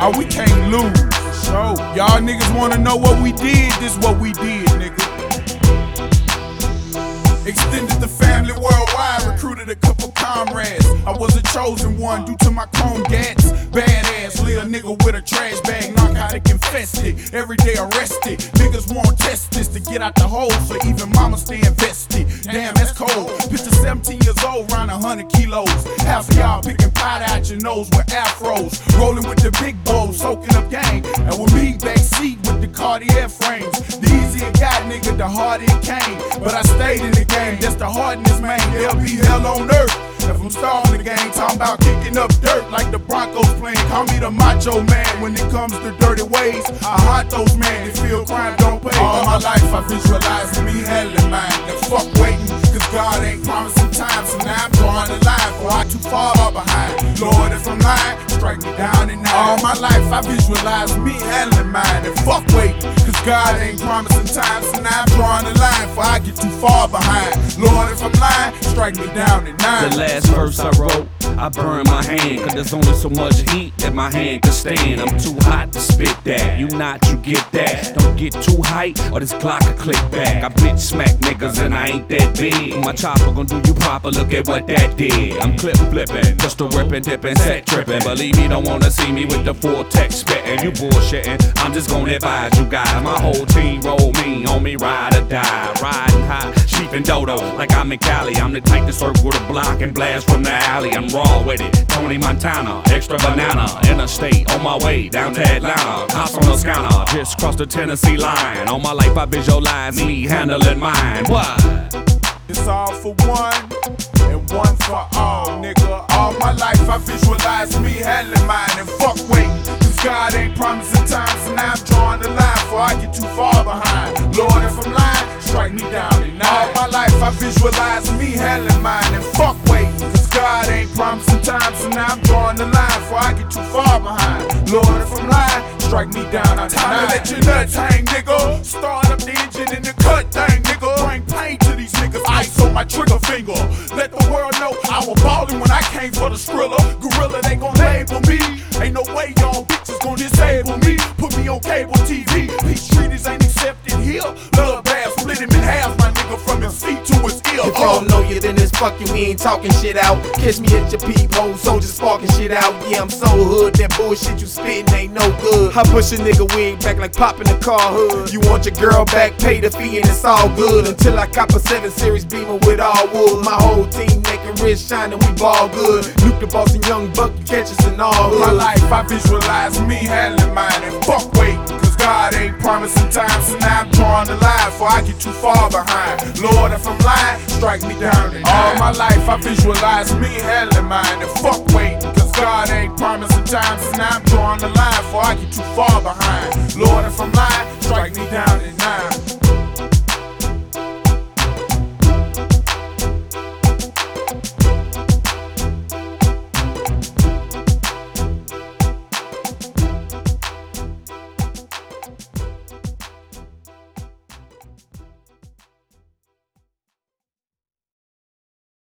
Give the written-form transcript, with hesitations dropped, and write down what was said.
we can't lose. So, y'all niggas wanna know what we did, this what we did, nigga. Extended the family worldwide, recruited a couple comrades. I was a chosen one due to my chrome gats. Badass, little nigga with a trash bag, narcotic infested. Every day arrested. Niggas won't test this to get out the hole, so even mama stay invested. Damn, that's cold. Picture 17 years old, around 100 kilos. Half of y'all picking pot out your nose with afros. Rolling with the big bowls, soaking up game. And with me backseat with the Cartier frames. The easier it got, nigga, the harder it came. But I stayed in the game, that's the hardness, man. There'll be hell on earth if I'm starting the game. Talking about kicking up dirt like the Broncos playing. Call me the macho man when it comes to dirty ways. I haunt those men that feel crime don't pay. All my life I visualized me hell in mine. And fuck waiting, cause God ain't promising time. So now I'm drawing the line, for I too far behind. Lord, if I'm lying, strike me down and out. All my life I visualized me hell in mine. And fuck waiting, cause God ain't promising time. So now I'm drawing the line, for I get too far behind. Lord, if I'm lying, strike me down at 9. The last verse I wrote, I burned my hand, cause there's only so much heat that my hand can stand. I'm too hot to spit that, you not, you get that. Don't get too hype, or this Glock will click back. I bitch smack niggas and I ain't that big. My chopper gon' do you proper, look at what that did. I'm clip flipping, just a ripping, dipping, set tripping. Believe me, don't wanna see me with the full text spitting. You bullshitting, I'm just gonna advise you guys. My whole team roll me, on me ride or die. Riding high, sheep and dodo, like I'm in Cali. I'm the type to circle the block and blast from the alley. I'm raw with it, Tony Montana, extra banana. Interstate, on my way down to Atlanta. House on the scanner, just crossed the Tennessee line. All my life I visualize me handling mine. What? It's all for one, and one for all, nigga. All my life I visualize me handling mine. And fuck waiting, cause God ain't promising time. So now I'm drawing the line, before I get too far behind. Lord, if I'm lying, strike me down at 9. All my life I visualize me handling mine. And fuck waiting, cause God ain't promising time. So now I'm drawing the line, before I get too far behind. Lord, if I'm lying, strike me down at 9. Time to let your nuts hang, nigga. Start up the engine and the cut thing, nigga. Bring pain to these niggas. Ice on my trigger finger. Let the world know I was ballin' when I came for the Skrilla. Gorilla, they gon' label me. Ain't no way y'all bitches gon' disable me. Put me on cable TV. These treaties ain't accepted here. Love bad, split him in half, my nigga, from his feet to his ear. If I don't know you, then it's fuck you, we ain't talking shit out. Catch me at your peephole, soldiers sparking shit out. Yeah, I'm so hood, that bullshit you spittin' ain't no good. I push a nigga wig back like popping the car hood. You want your girl back, pay the fee and it's all good. Until I cop a 7 Series Beamer with all wood. My whole team making wrist shining, we ball good. Luke the boss and Young Buck, you catch us in all hood. My life I visualize me handling mine. And fuck waiting, cause God ain't promising time. So now I'm drawing the line, before I get too far behind. Lord, if I'm lying, strike me down at 9. All my life I visualize me handling mine. And fuck waiting, cause God ain't promising time. So now I'm drawing the line, before I get too far behind. Lord, if I'm lying,